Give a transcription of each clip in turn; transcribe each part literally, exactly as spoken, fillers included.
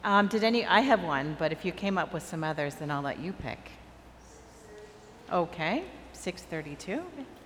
Um, did any, I have one, but if you came up with some others, then I'll let you pick. Okay, six thirty-two.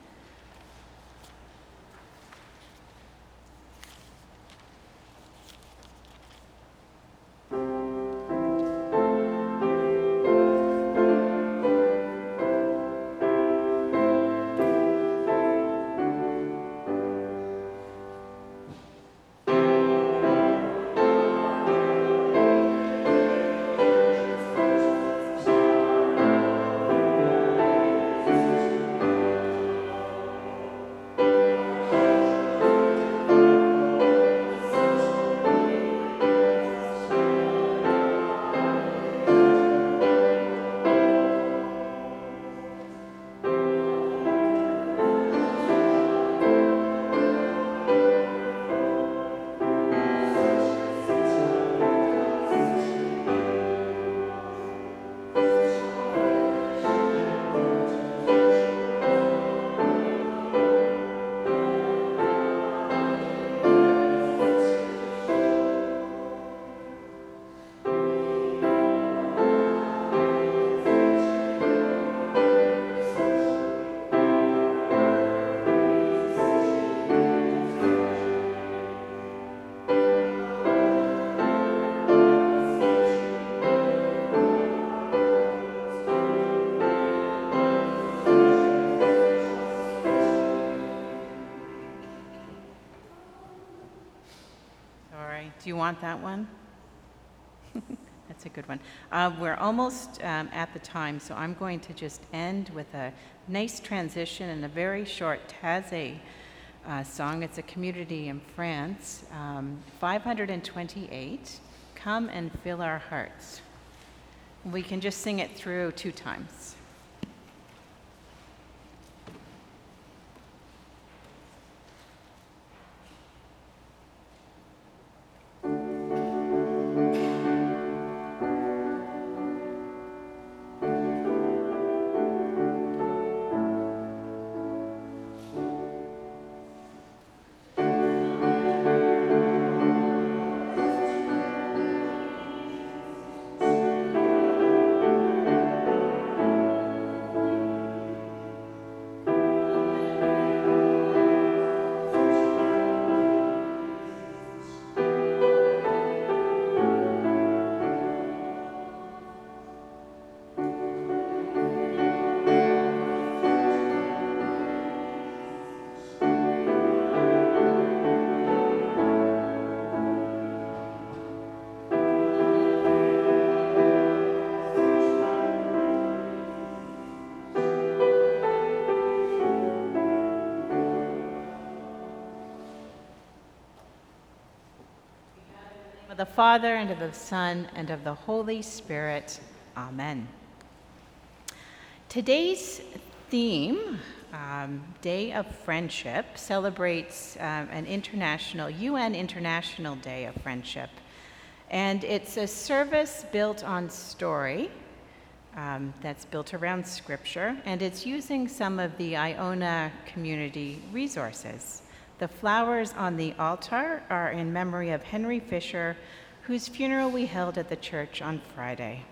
Do you want that one? That's a good one. Uh, we're almost um, at the time, so I'm going to just end with a nice transition and a very short Taizé uh, song. It's a community in France. Um, five hundred twenty-eight, Come and Fill Our Hearts. We can just sing it through two times. Of the Father, and of the Son, and of the Holy Spirit. Amen. Today's theme, um, Day of Friendship, celebrates um, an international, U N International Day of Friendship. And it's a service built on story, um, that's built around Scripture, and it's using some of the Iona community resources. The flowers on the altar are in memory of Henry Fisher, whose funeral we held at the church on Friday.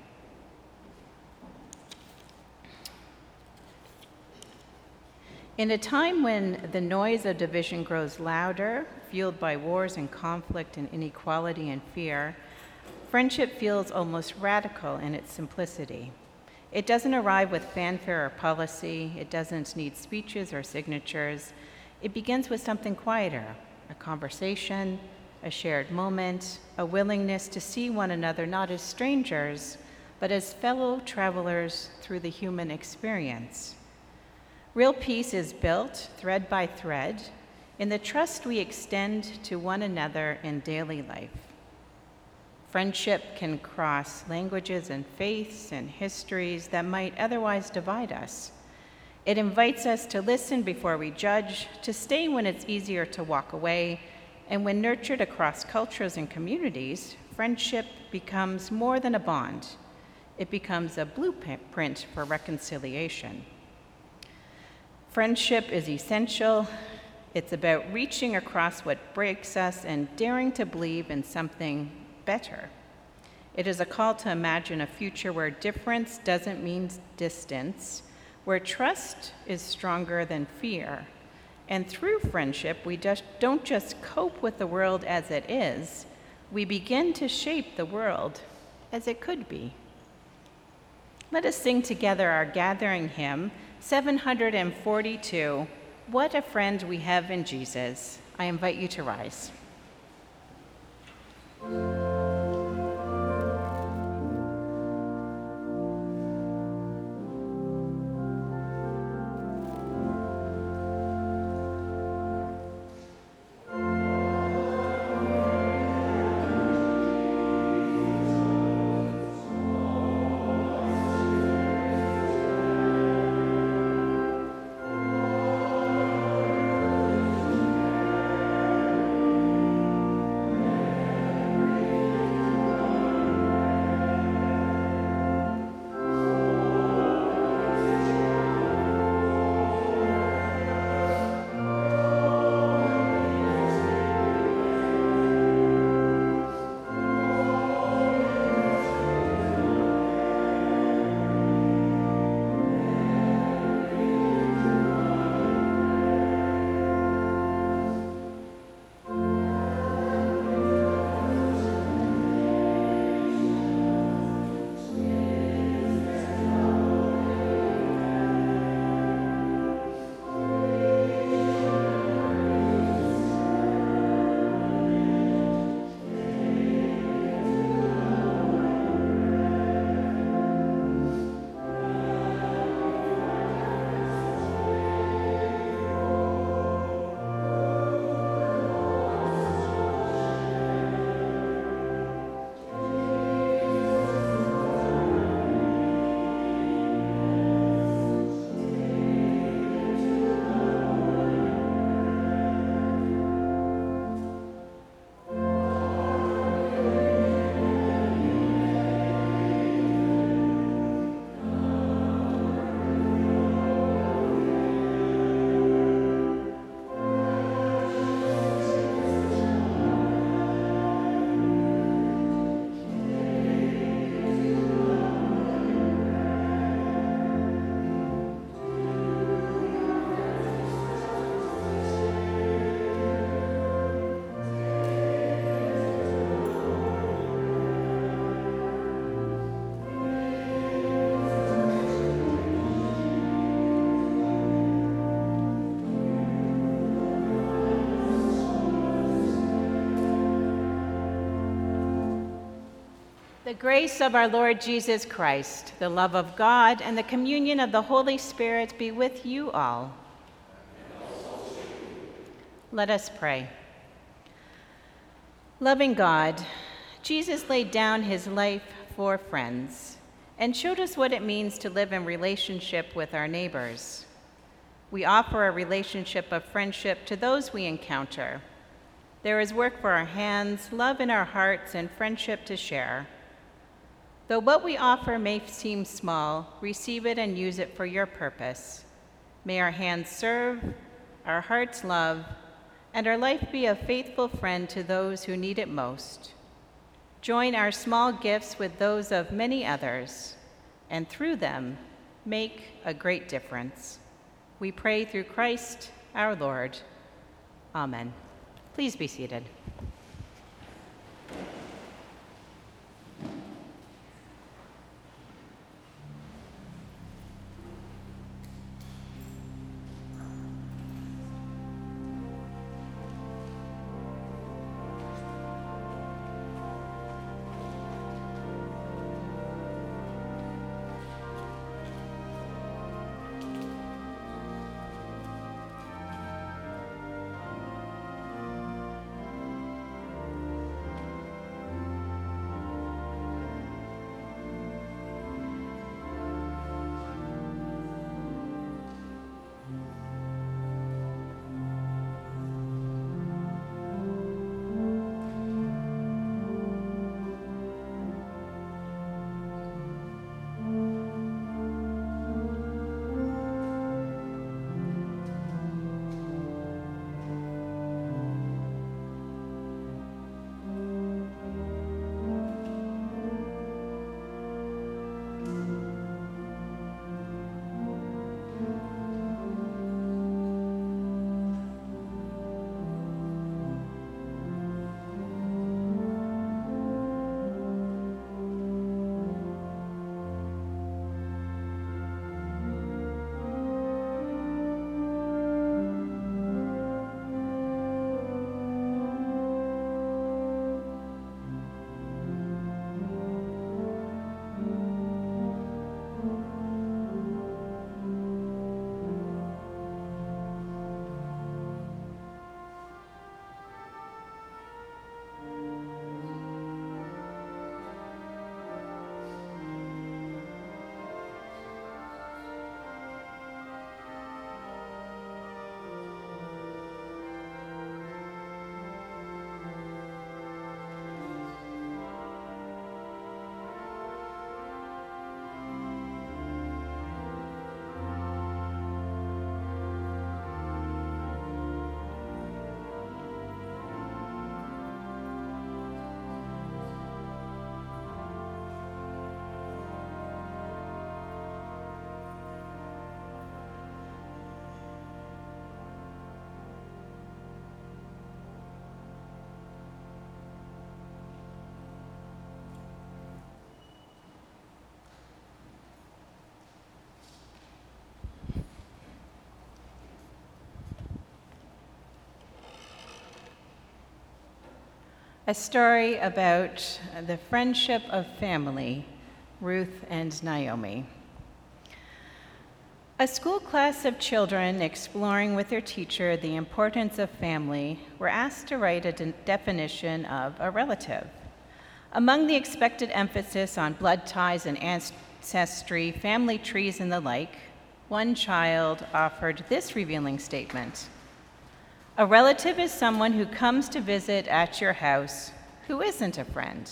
In a time when the noise of division grows louder, fueled by wars and conflict and inequality and fear, friendship feels almost radical in its simplicity. It doesn't arrive with fanfare or policy. It doesn't need speeches or signatures. It begins with something quieter, a conversation, a shared moment, a willingness to see one another not as strangers, but as fellow travelers through the human experience. Real peace is built, thread by thread, in the trust we extend to one another in daily life. Friendship can cross languages and faiths and histories that might otherwise divide us. It invites us to listen before we judge, to stay when it's easier to walk away, and when nurtured across cultures and communities, friendship becomes more than a bond. It becomes a blueprint for reconciliation. Friendship is essential. It's about reaching across what breaks us and daring to believe in something better. It is a call to imagine a future where difference doesn't mean distance, where trust is stronger than fear. And through friendship, we just don't just cope with the world as it is, we begin to shape the world as it could be. Let us sing together our gathering hymn, seven hundred forty-two, What a Friend We Have in Jesus. I invite you to rise. The grace of our Lord Jesus Christ, the love of God, and the communion of the Holy Spirit be with you all. Let us pray. Loving God, Jesus laid down his life for friends and showed us what it means to live in relationship with our neighbors. We offer a relationship of friendship to those we encounter. There is work for our hands, love in our hearts, and friendship to share. Though what we offer may seem small, receive it and use it for your purpose. May our hands serve, our hearts love, and our life be a faithful friend to those who need it most. Join our small gifts with those of many others, and through them, make a great difference. We pray through Christ our Lord. Amen. Please be seated. a story about the friendship of family, Ruth and Naomi. A school class of children exploring with their teacher the importance of family were asked to write a de- definition of a relative. Among the expected emphasis on blood ties and ancestry, family trees, and the like, one child offered this revealing statement: "A relative is someone who comes to visit at your house who isn't a friend."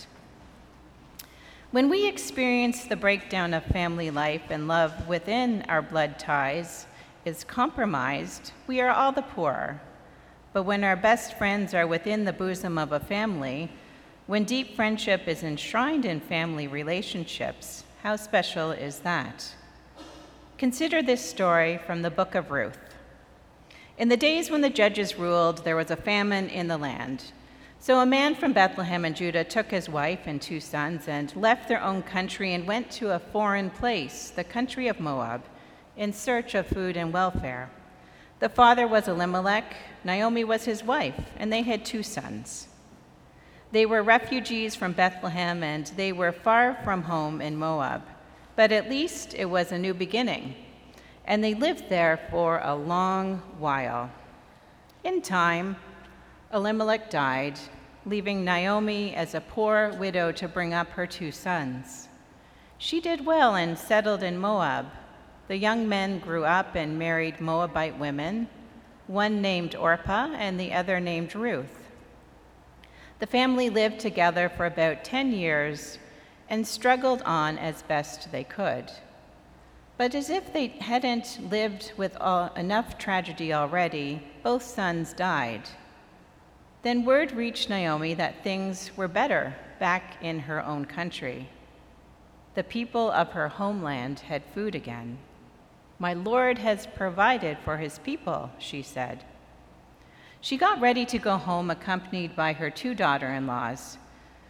When we experience the breakdown of family life and love within our blood ties is compromised, we are all the poorer. But when our best friends are within the bosom of a family, when deep friendship is enshrined in family relationships, how special is that? Consider this story from the book of Ruth. In the days when the judges ruled, there was a famine in the land. So a man from Bethlehem in Judah took his wife and two sons and left their own country and went to a foreign place, the country of Moab, in search of food and welfare. The father was Elimelech, Naomi was his wife, and they had two sons. They were refugees from Bethlehem, and they were far from home in Moab, but at least it was a new beginning, and they lived there for a long while. In time, Elimelech died, leaving Naomi as a poor widow to bring up her two sons. She did well and settled in Moab. The young men grew up and married Moabite women, one named Orpah and the other named Ruth. The family lived together for about ten years and struggled on as best they could. But as if they hadn't lived with all, enough tragedy already, both sons died. Then word reached Naomi that things were better back in her own country. The people of her homeland had food again. "My Lord has provided for his people," she said. She got ready to go home, accompanied by her two daughter-in-laws.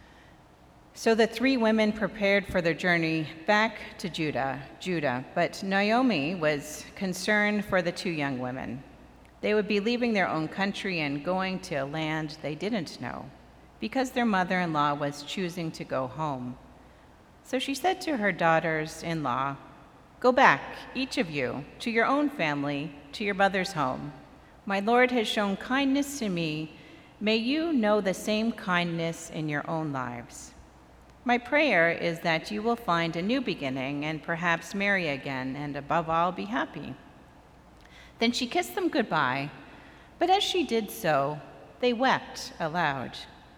So the three women prepared for their journey back to Judah, Judah, but Naomi was concerned for the two young women. They would be leaving their own country and going to a land they didn't know, because their mother-in-law was choosing to go home. So she said to her daughters-in-law, "Go back, each of you, to your own family, to your mother's home. My Lord has shown kindness to me. May you know the same kindness in your own lives. My prayer is that you will find a new beginning and perhaps marry again, and above all, be happy." Then she kissed them goodbye, but as she did so, they wept aloud.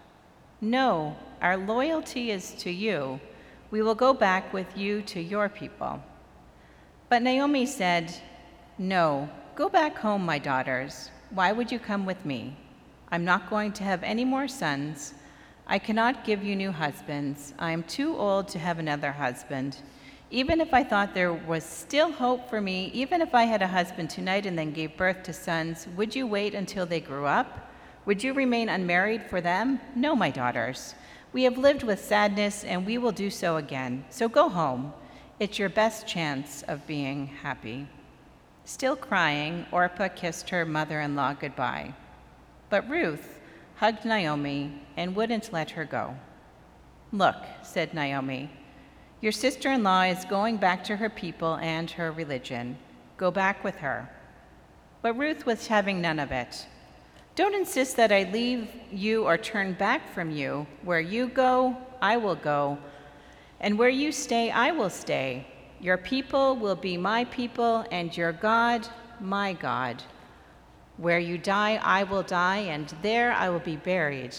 "No, our loyalty is to you. We will go back with you to your people." But Naomi said, "No, go back home, my daughters. Why would you come with me? I'm not going to have any more sons. I cannot give you new husbands. I am too old to have another husband. Even if I thought there was still hope for me, even if I had a husband tonight and then gave birth to sons, would you wait until they grew up? Would you remain unmarried for them? No, my daughters. We have lived with sadness, and we will do so again. So go home. It's your best chance of being happy." Still crying, Orpah kissed her mother-in-law goodbye. But Ruth hugged Naomi and wouldn't let her go. "Look," said Naomi, "your sister-in-law is going back to her people and her religion. Go back with her." But Ruth was having none of it. "Don't insist that I leave you or turn back from you. Where you go, I will go, and where you stay, I will stay. Your people will be my people, and your God, my God. Where you die, I will die, and there I will be buried.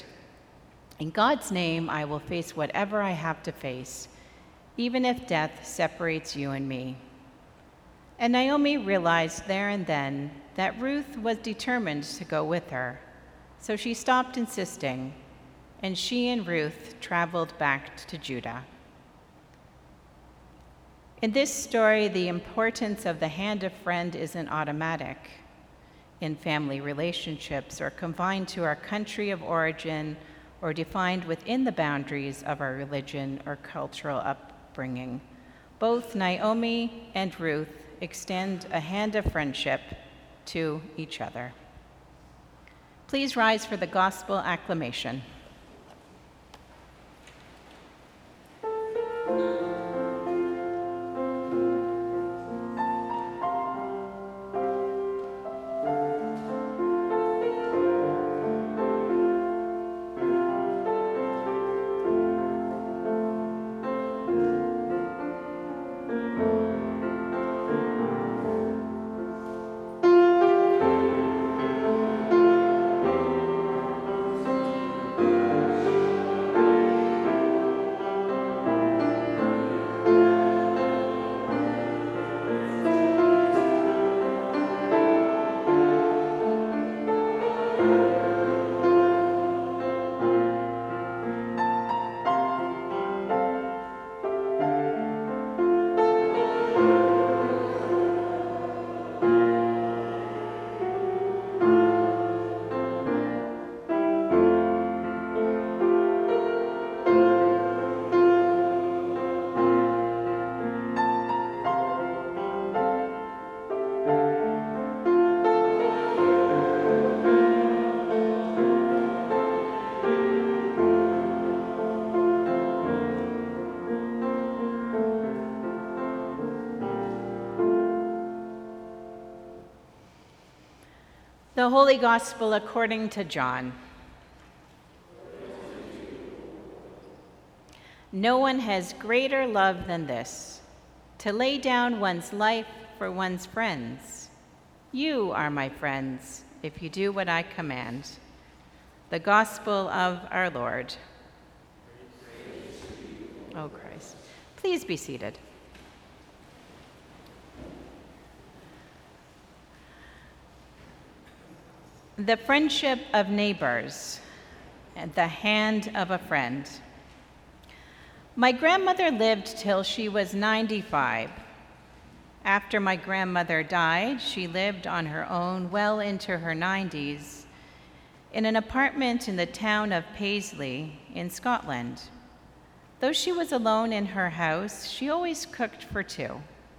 In God's name, I will face whatever I have to face, even if death separates you and me." And Naomi realized there and then that Ruth was determined to go with her. So she stopped insisting, and she and Ruth traveled back to Judah. In this story, the importance of the hand of friend isn't automatic in family relationships or confined to our country of origin or defined within the boundaries of our religion or cultural upbringing. Both Naomi and Ruth extend a hand of friendship to each other. Please rise for the gospel acclamation. The Holy Gospel according to John. No one has greater love than this, to lay down one's life for one's friends. You are my friends, if you do what I command. The Gospel of our Lord. Oh, Christ. Please be seated. The friendship of neighbors and the hand of a friend. My grandmother lived till she was ninety-five. After my grandmother died, she lived on her own well into her nineties in an apartment in the town of Paisley in Scotland. Though she was alone in her house, she always cooked for two.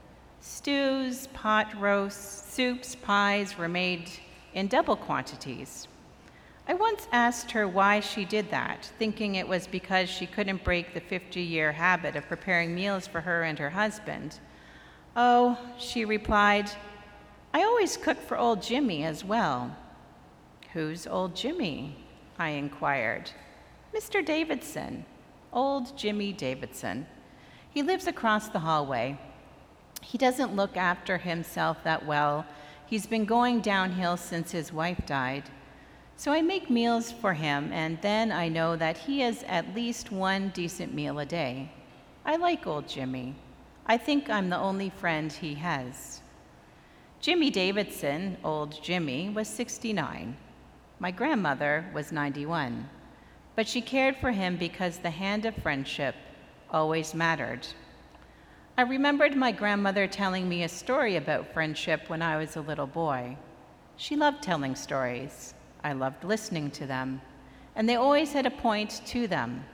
Stews, pot roasts, soups, pies were made in double quantities. I once asked her why she did that, thinking it was because she couldn't break the fifty-year habit of preparing meals for her and her husband. Oh, she replied, I always cook for old Jimmy as well. Who's old Jimmy? I inquired. Mister Davidson, old Jimmy Davidson. He lives across the hallway. He doesn't look after himself that well. He's been going downhill since his wife died. So I make meals for him, and then I know that he has at least one decent meal a day. I like old Jimmy. I think I'm the only friend he has. Jimmy Davidson, old Jimmy, was sixty-nine. My grandmother was ninety-one, but she cared for him because the hand of friendship always mattered. I remembered my grandmother telling me a story about friendship when I was a little boy. She loved telling stories. I loved listening to them, and they always had a point to them.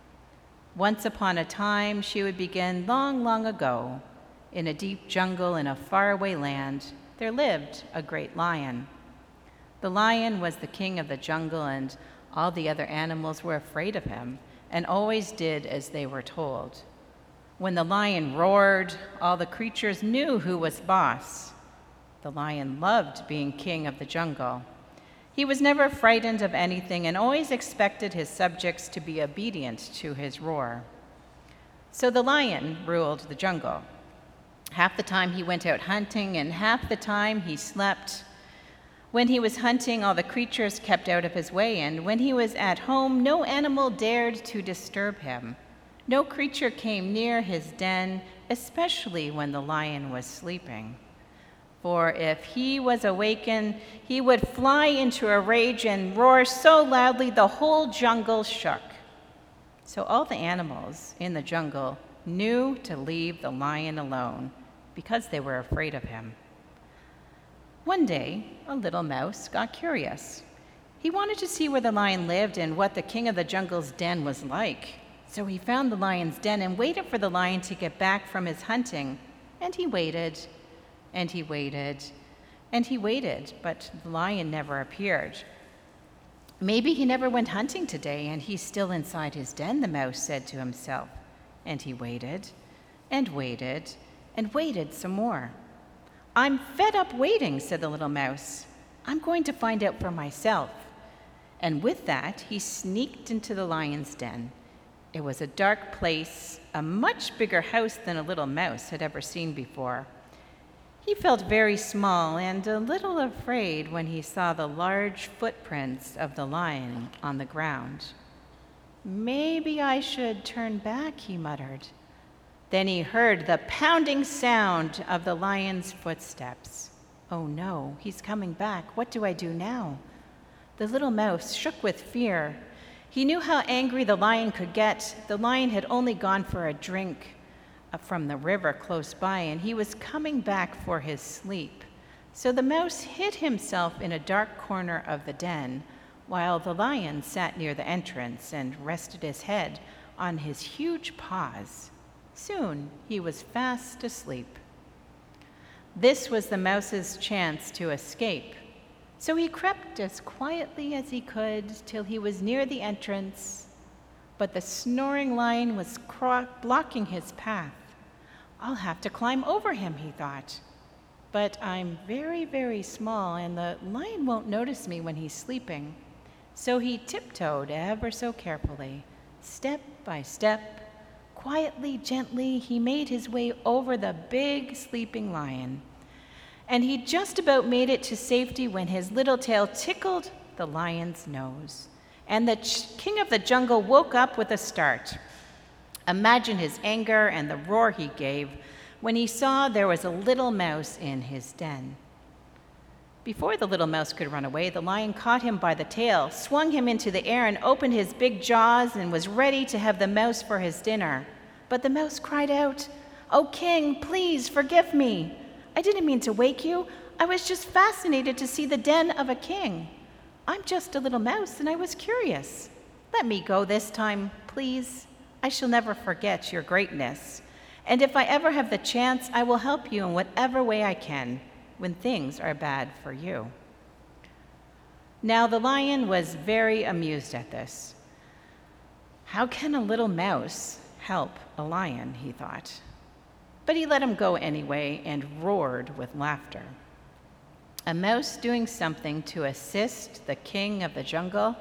Once upon a time, she would begin long, long ago, in a deep jungle in a faraway land, there lived a great lion. The lion was the king of the jungle, and all the other animals were afraid of him and always did as they were told. When the lion roared, all the creatures knew who was boss. The lion loved being king of the jungle. He was never frightened of anything and always expected his subjects to be obedient to his roar. So the lion ruled the jungle. Half the time he went out hunting, and half the time he slept. When he was hunting, all the creatures kept out of his way, and when he was at home, no animal dared to disturb him. No creature came near his den, especially when the lion was sleeping. For if he was awakened, he would fly into a rage and roar so loudly the whole jungle shook. So all the animals in the jungle knew to leave the lion alone because they were afraid of him. One day, a little mouse got curious. He wanted to see where the lion lived and what the king of the jungle's den was like. So he found the lion's den and waited for the lion to get back from his hunting. And he waited, and he waited, and he waited, but the lion never appeared. Maybe he never went hunting today, and he's still inside his den, the mouse said to himself. And he waited, and waited, and waited some more. I'm fed up waiting, said the little mouse. I'm going to find out for myself. And with that, he sneaked into the lion's den. It was a dark place, a much bigger house than a little mouse had ever seen before. He felt very small and a little afraid when he saw the large footprints of the lion on the ground. Maybe I should turn back, he muttered. Then he heard the pounding sound of the lion's footsteps. Oh no, he's coming back. What do I do now? The little mouse shook with fear. He knew how angry the lion could get. The lion had only gone for a drink from the river close by, and he was coming back for his sleep. So the mouse hid himself in a dark corner of the den, while the lion sat near the entrance and rested his head on his huge paws. Soon he was fast asleep. This was the mouse's chance to escape. So he crept as quietly as he could till he was near the entrance, but the snoring lion was cro- blocking his path. I'll have to climb over him, he thought. but I'm very, very small, and the lion won't notice me when he's sleeping. So he tiptoed ever so carefully, step by step. Quietly, gently, he made his way over the big sleeping lion. And he just about made it to safety when his little tail tickled the lion's nose. And the ch- king of the jungle woke up with a start. Imagine his anger and the roar he gave when he saw there was a little mouse in his den. Before the little mouse could run away, the lion caught him by the tail, swung him into the air, and opened his big jaws and was ready to have the mouse for his dinner. But the mouse cried out, "Oh, king, please forgive me. I didn't mean to wake you. I was just fascinated to see the den of a king. I'm just a little mouse, and I was curious. Let me go this time, please. I shall never forget your greatness. And if I ever have the chance, I will help you in whatever way I can when things are bad for you." Now the lion was very amused at this. How can a little mouse help a lion, he thought. But he let him go anyway and roared with laughter. A mouse doing something to assist the king of the jungle?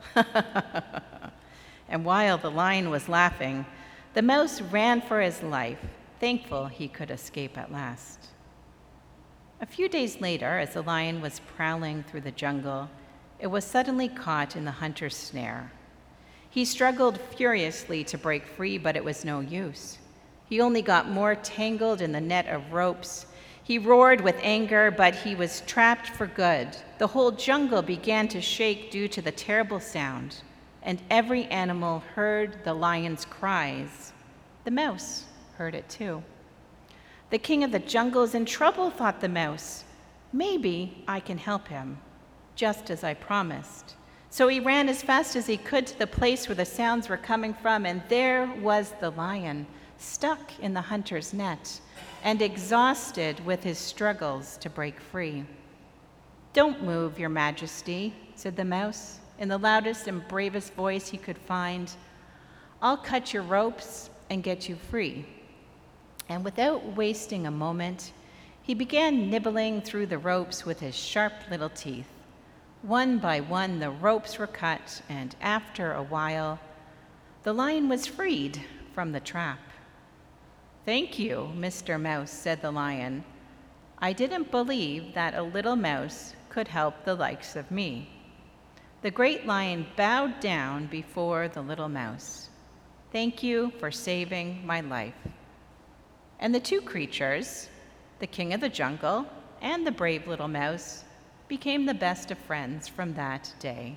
And while the lion was laughing, the mouse ran for his life, thankful he could escape at last. A few days later, as the lion was prowling through the jungle, it was suddenly caught in the hunter's snare. He struggled furiously to break free, but it was no use. He only got more tangled in the net of ropes. He roared with anger, but he was trapped for good. The whole jungle began to shake due to the terrible sound, and every animal heard the lion's cries. The mouse heard it too. The king of the jungle is in trouble, thought the mouse. Maybe I can help him, just as I promised. So he ran as fast as he could to the place where the sounds were coming from, and there was the lion, stuck in the hunter's net and exhausted with his struggles to break free. "Don't move, your majesty," said the mouse in the loudest and bravest voice he could find. "I'll cut your ropes and get you free." And without wasting a moment, he began nibbling through the ropes with his sharp little teeth. One by one, the ropes were cut, and after a while, the lion was freed from the trap. "Thank you, Mister Mouse," said the lion. "I didn't believe that a little mouse could help the likes of me." The great lion bowed down before the little mouse. "Thank you for saving my life." And the two creatures, the king of the jungle and the brave little mouse, became the best of friends from that day.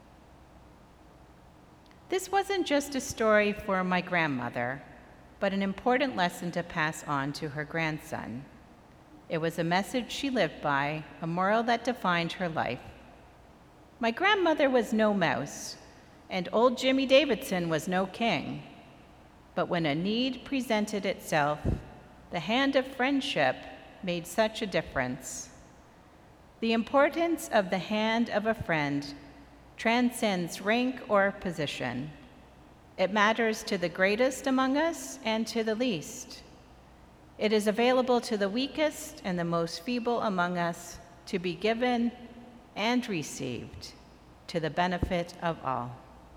This wasn't just a story for my grandmother, but an important lesson to pass on to her grandson. It was a message she lived by, a moral that defined her life. My grandmother was no mouse, and old Jimmy Davidson was no king. But when a need presented itself, the hand of friendship made such a difference. The importance of the hand of a friend transcends rank or position. It matters to the greatest among us and to the least. It is available to the weakest and the most feeble among us to be given and received to the benefit of all.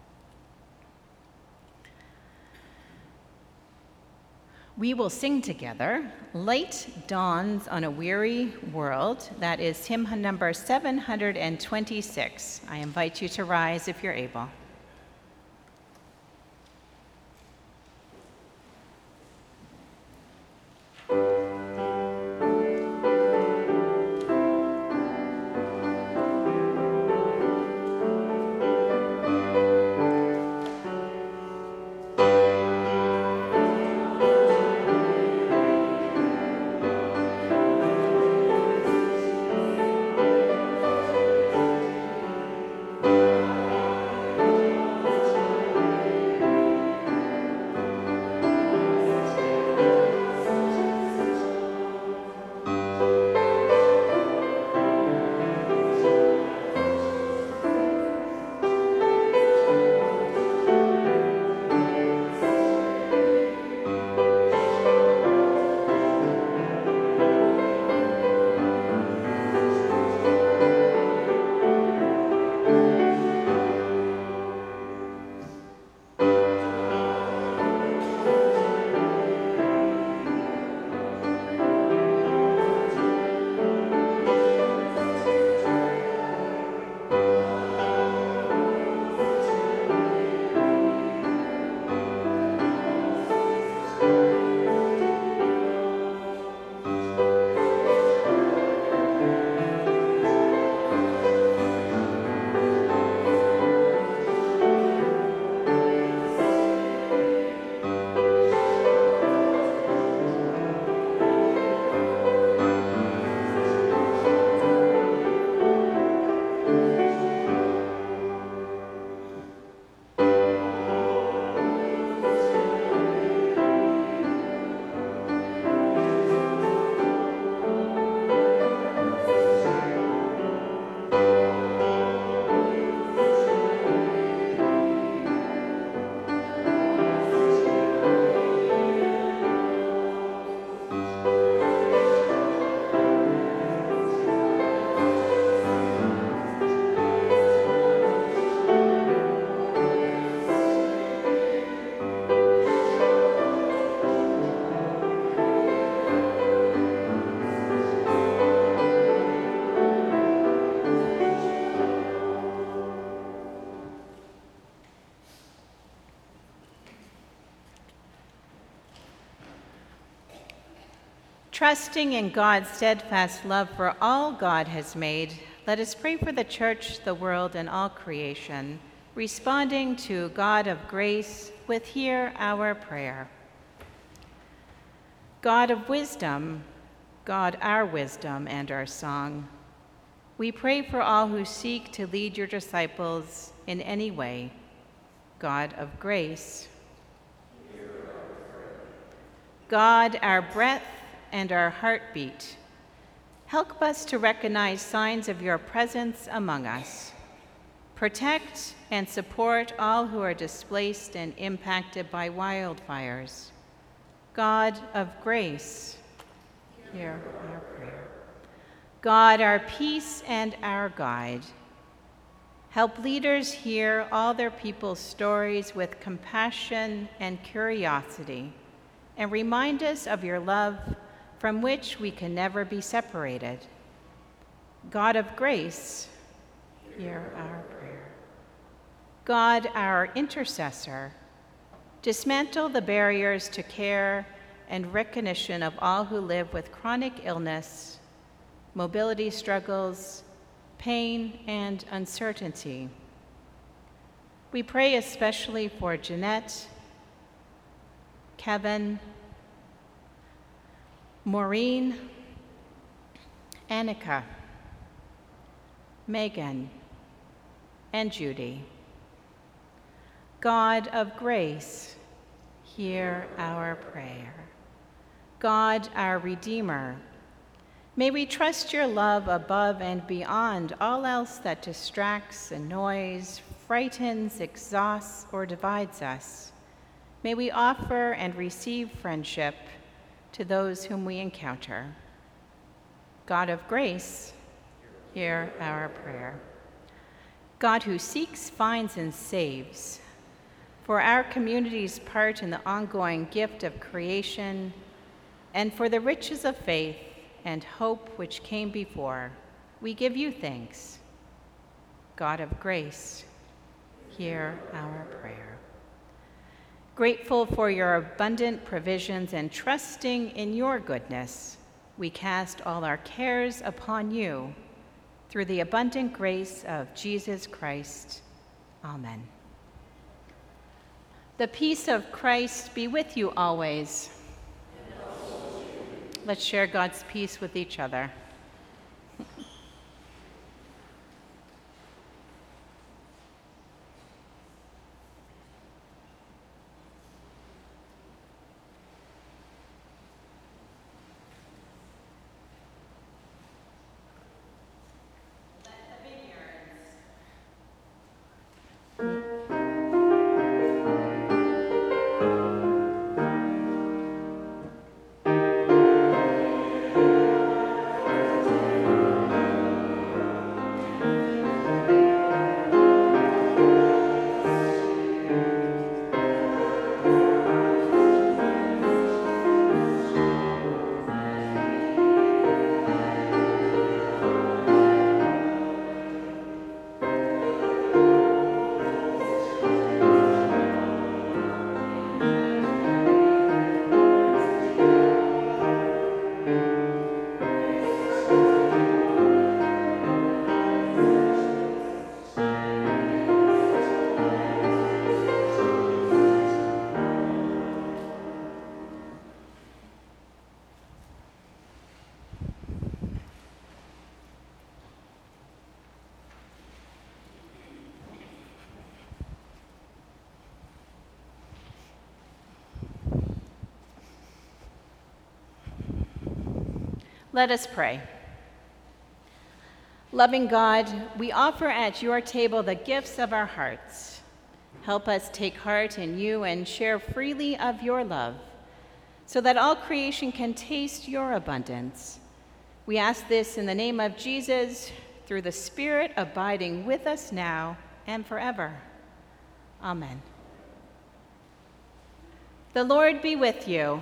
We will sing together, "Light Dawns on a Weary World." That is hymn number seven hundred twenty-six. I invite you to rise if you're able. Trusting in God's steadfast love for all God has made, let us pray for the church, the world, and all creation, responding to God of grace with "Hear our prayer." God of wisdom, God our wisdom and our song, we pray for all who seek to lead your disciples in any way. God of grace, God our breath and our heartbeat, help us to recognize signs of your presence among us. Protect and support all who are displaced and impacted by wildfires. God of grace, hear our prayer. God, our peace and our guide, help leaders hear all their people's stories with compassion and curiosity, and remind us of your love from which we can never be separated. God of grace, hear our prayer. God, our intercessor, dismantle the barriers to care and recognition of all who live with chronic illness, mobility struggles, pain, and uncertainty. We pray especially for Jeanette, Kevin, Maureen, Annika, Megan, and Judy. God of grace, hear our prayer. God, our Redeemer, may we trust your love above and beyond all else that distracts, annoys, frightens, exhausts, or divides us. May we offer and receive friendship to those whom we encounter. God of grace, hear our prayer. God who seeks, finds, and saves, for our community's part in the ongoing gift of creation, and for the riches of faith and hope which came before, we give you thanks. God of grace, hear our prayer. Grateful for your abundant provisions and trusting in your goodness, we cast all our cares upon you through the abundant grace of Jesus Christ. Amen. The peace of Christ be with you always. Let's share God's peace with each other. Let us pray. Loving God, we offer at your table the gifts of our hearts. Help us take heart in you and share freely of your love, so that all creation can taste your abundance. We ask this in the name of Jesus, through the Spirit abiding with us now and forever. Amen. The Lord be with you.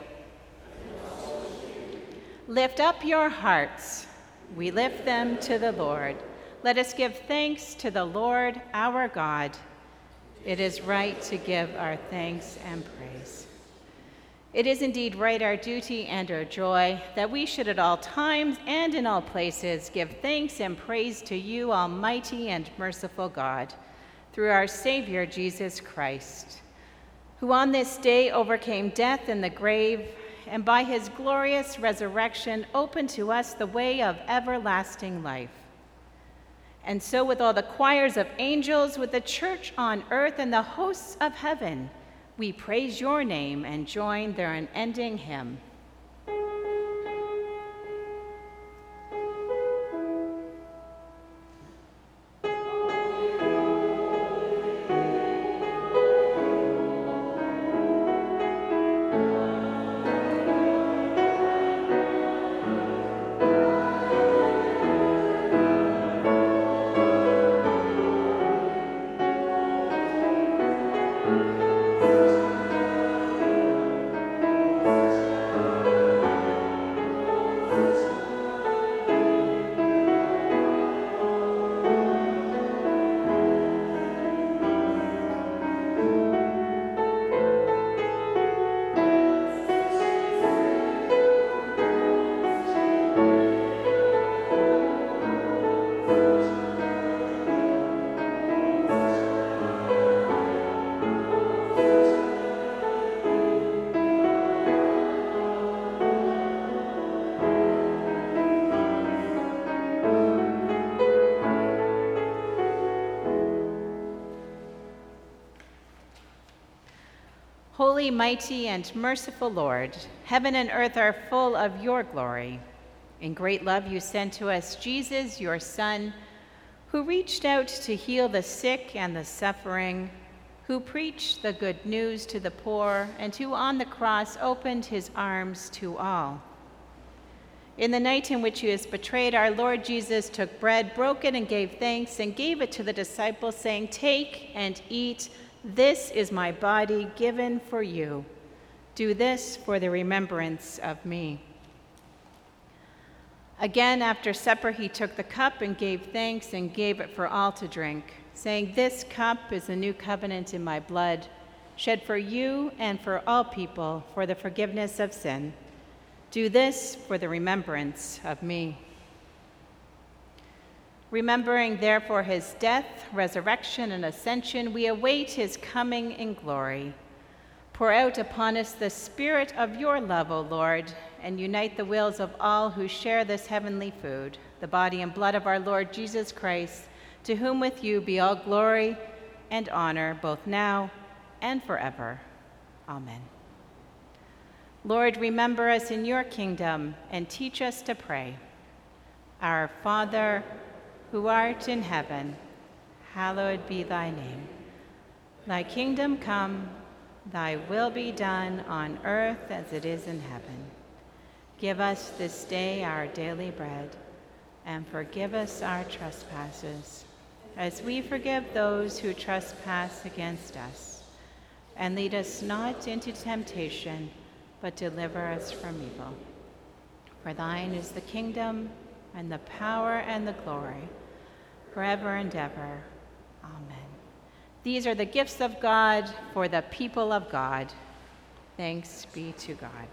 Lift up your hearts. We lift them to the Lord. Let us give thanks to the Lord our God. It is right to give our thanks and praise. It is indeed right, our duty and our joy, that we should at all times and in all places give thanks and praise to you, Almighty and merciful God, through our Savior, Jesus Christ, who on this day overcame death and the grave, and by his glorious resurrection opened to us the way of everlasting life. And so with all the choirs of angels, with the church on earth and the hosts of heaven, we praise your name and join their unending hymn. Holy, mighty, and merciful Lord, heaven and earth are full of your glory. In great love you sent to us Jesus, your Son, who reached out to heal the sick and the suffering, who preached the good news to the poor, and who on the cross opened his arms to all. In the night in which he was betrayed, our Lord Jesus took bread, broke it, and gave thanks, and gave it to the disciples, saying, "Take and eat. This is my body given for you. Do this for the remembrance of me." Again, after supper, he took the cup and gave thanks and gave it for all to drink, saying, "This cup is the new covenant in my blood, shed for you and for all people for the forgiveness of sin. Do this for the remembrance of me." Remembering, therefore, his death, resurrection, and ascension, we await his coming in glory. Pour out upon us the spirit of your love, O Lord, and unite the wills of all who share this heavenly food, the body and blood of our Lord Jesus Christ, to whom with you be all glory and honor, both now and forever. Amen. Lord, remember us in your kingdom and teach us to pray. Our Father, who art in heaven, hallowed be thy name. Thy kingdom come, thy will be done on earth as it is in heaven. Give us this day our daily bread, and forgive us our trespasses, as we forgive those who trespass against us. And lead us not into temptation, but deliver us from evil. For thine is the kingdom, and the power, and the glory, forever and ever. Amen. These are the gifts of God for the people of God. Thanks be to God.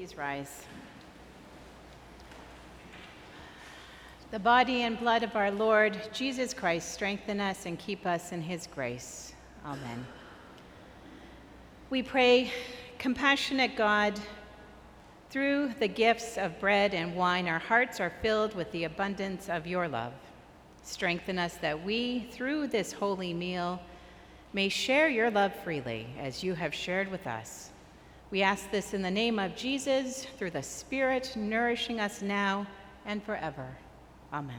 please rise. The body and blood of our Lord Jesus Christ strengthen us and keep us in his grace. Amen. We pray, compassionate God, through the gifts of bread and wine, our hearts are filled with the abundance of your love. Strengthen us that we, through this holy meal, may share your love freely as you have shared with us. We ask this in the name of Jesus, through the Spirit nourishing us now and forever. Amen.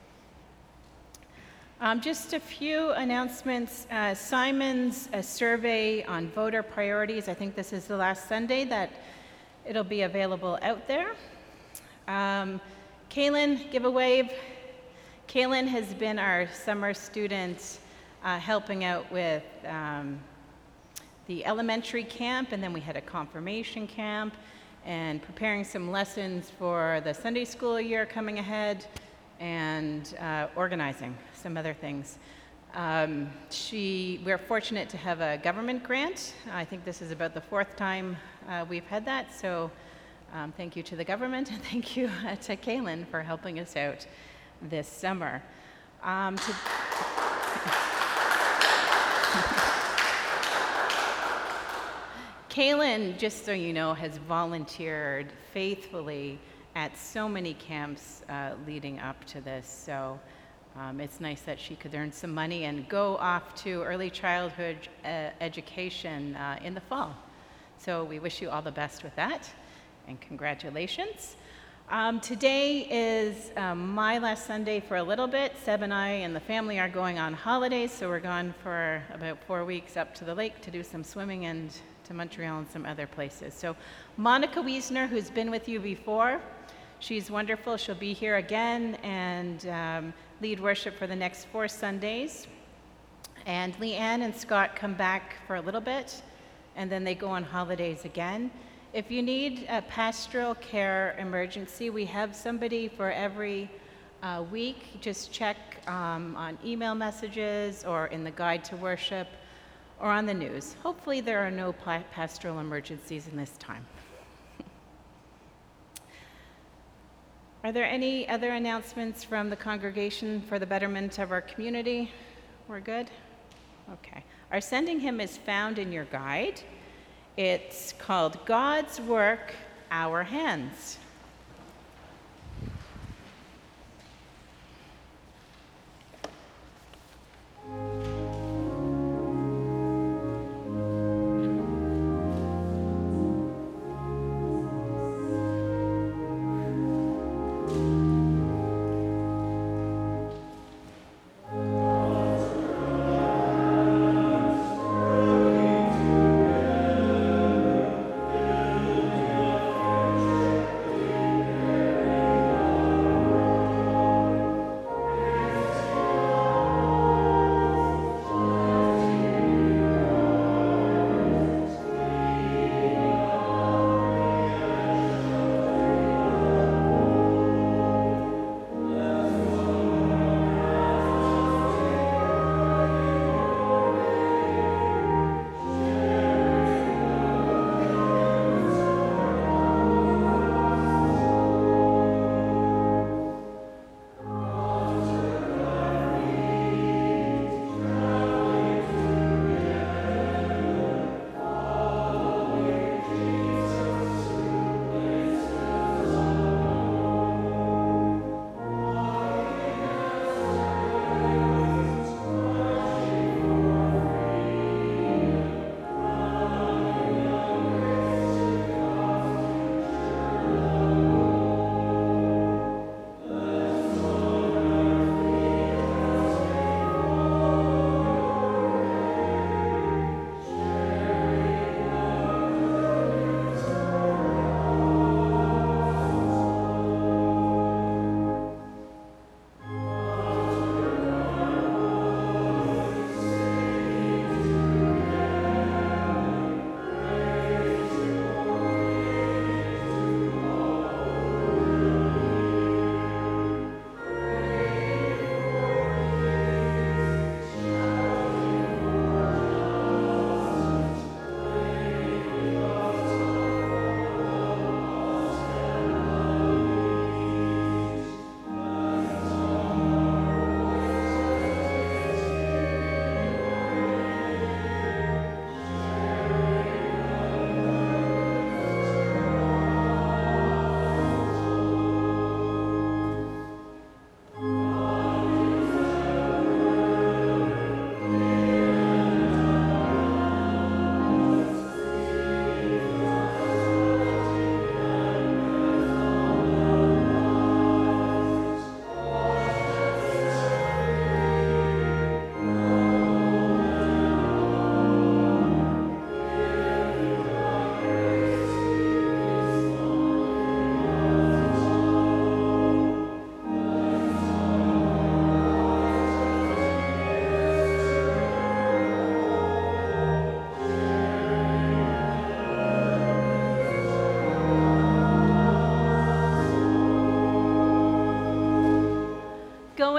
Um, just a few announcements. Uh, Simon's uh, survey on voter priorities, I think this is the last Sunday that it'll be available out there. Um, Kaylin, give a wave. Kaylin has been our summer student uh, helping out with um, the elementary camp, and then we had a confirmation camp, and preparing some lessons for the Sunday school year coming ahead, and uh, organizing some other things. Um, she, we're fortunate to have a government grant. I think this is about the fourth time uh, we've had that, so um, thank you to the government, and thank you uh, to Kaylin for helping us out this summer. Um, to Kaylin, just so you know, has volunteered faithfully at so many camps uh, leading up to this, so um, it's nice that she could earn some money and go off to early childhood uh, education uh, in the fall. So we wish you all the best with that, and congratulations. Um, today is um, my last Sunday for a little bit. Seb and I and the family are going on holidays, so we're gone for about four weeks up to the lake to do some swimming and to Montreal and some other places. So Monica Wiesner, who's been with you before, she's wonderful. She'll be here again and um, lead worship for the next four Sundays. And Leanne and Scott come back for a little bit, and then they go on holidays again. If you need a pastoral care emergency, we have somebody for every uh, week. Just check um, on email messages or in the guide to worship or on the news. Hopefully there are no pa- pastoral emergencies in this time. Are there any other announcements from the congregation for the betterment of our community? We're good? Okay. Our sending hymn is found in your guide. It's called God's Work, Our Hands.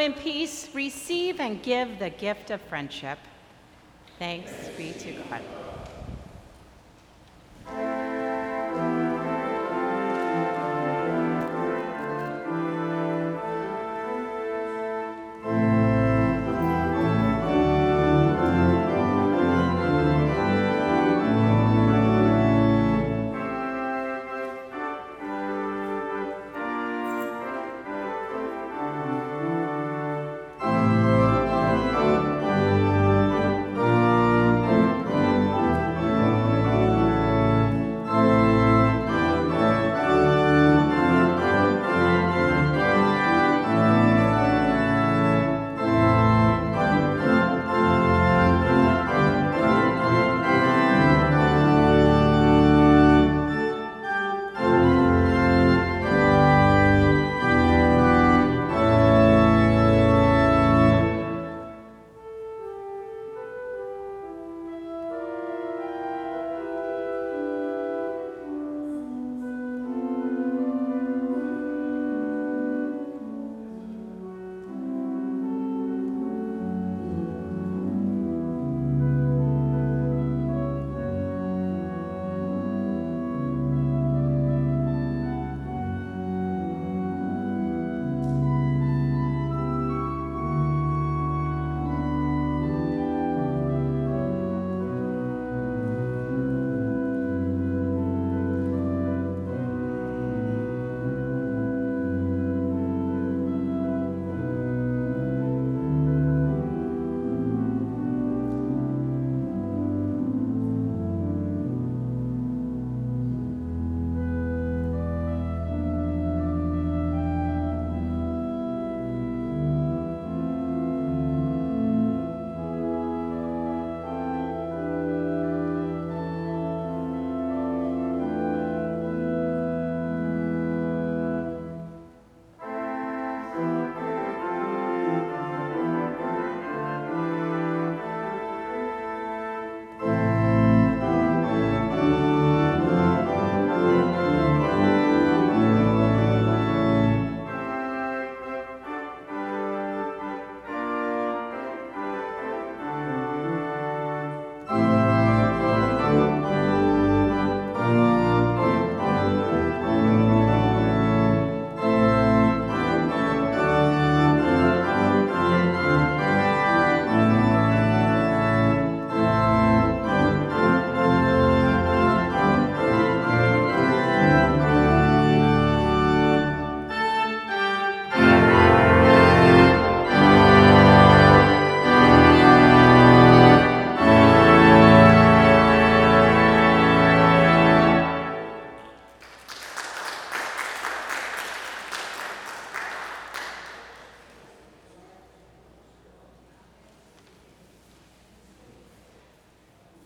in peace, receive and give the gift of friendship. Thanks be to God.